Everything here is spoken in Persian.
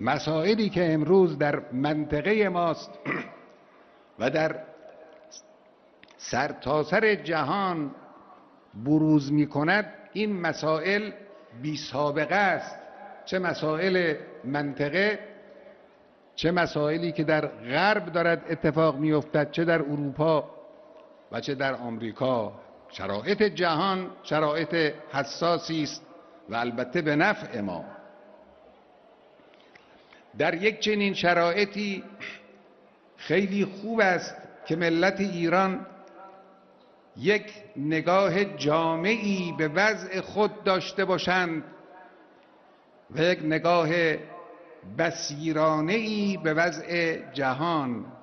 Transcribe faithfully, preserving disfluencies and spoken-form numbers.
مسائلی که امروز در منطقه ماست و در سرتاسر جهان بروز می کند، این مسائل بی سابقه است. چه مسائل منطقه، چه مسائلی که در غرب دارد اتفاق می افتد، چه در اروپا و چه در آمریکا. شرایط جهان شرایط حساسی است و البته به نفع ما. در یک چنین شرایطی خیلی خوب است که ملت ایران یک نگاه جامعی به وضع خود داشته باشند و یک نگاه بصیرانه‌ای به وضع جهان.